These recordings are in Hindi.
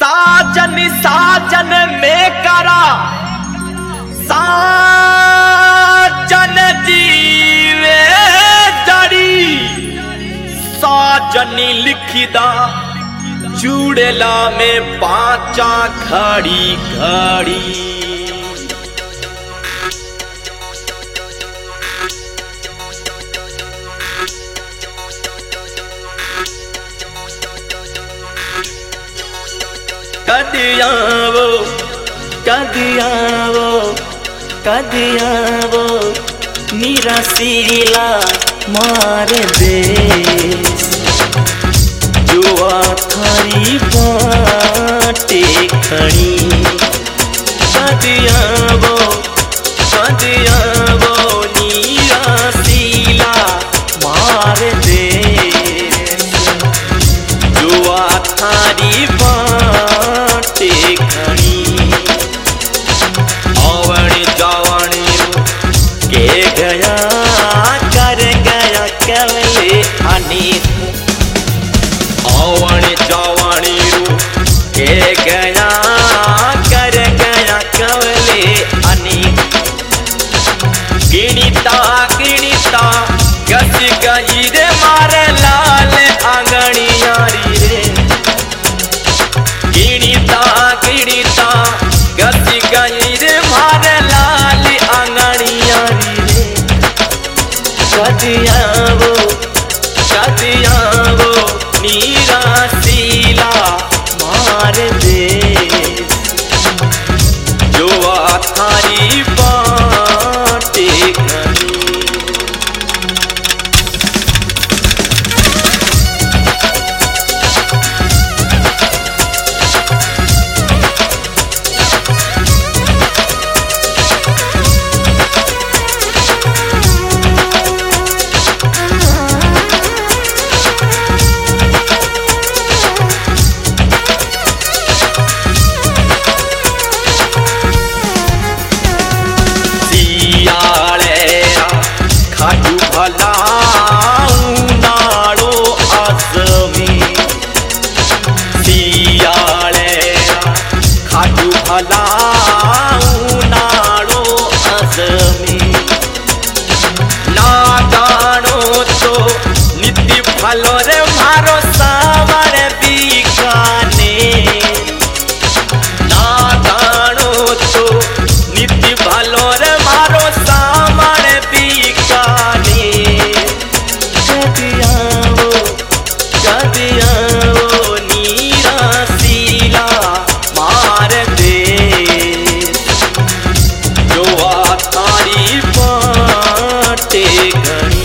साजन साजन में करा साजन जीवे जड़ी साजनी लिखिदा चूड़ेला में पांचा खड़ी खड़ी कदियावो कदियावो कदियावो निराशीला मार दे जुआ थारी बाटे खड़ी कदियावो कदियावो निराशीला मार दे जुआ थारी आवण जावाणी के गया कर गया कवले अनि गिणिता गिणिता गस गई रे मार लाल आंगणियारी रे गिणिता गिणिता गस गई रे मार लाल आंगणियारी रे कदियावो कदियावो निराशीला मार दे जुआ थारी बाटे खड़ी नाड़ो आसमी सियाले खाटू भला नाड़ो आसमी ना गानो तो नीति भलो रे मारो सावर बीकाने ना गानो तो नीति भलो रे मारो सावर बीकाने कदियावो निराशीला मार दे जुआ थारी बाटे खड़ी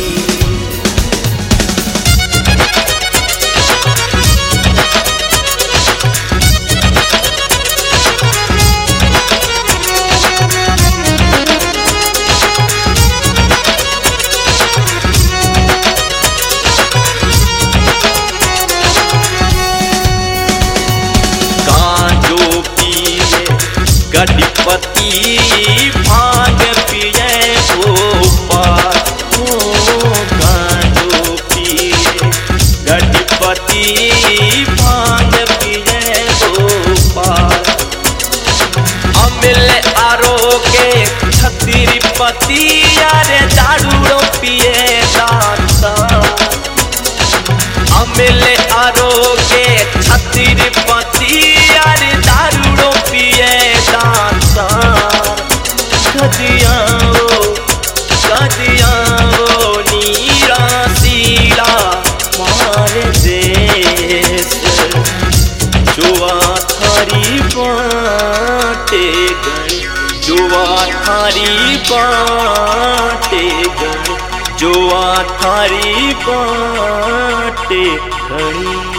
गणपति भांग पिए गोपाल ओ गांजो पिए गणपति भांग पिए गोपाल अमिल आरोगे छत्रपति यारे दारू पिए दाता अमिल आरोगे छत्रपति यारे दारू पिए दाता कदियावो कदियावो निराशीला मार दे जुआ थारी बाटे गई जुआ थारी बाटे गई जुआ थारी बाटे गई।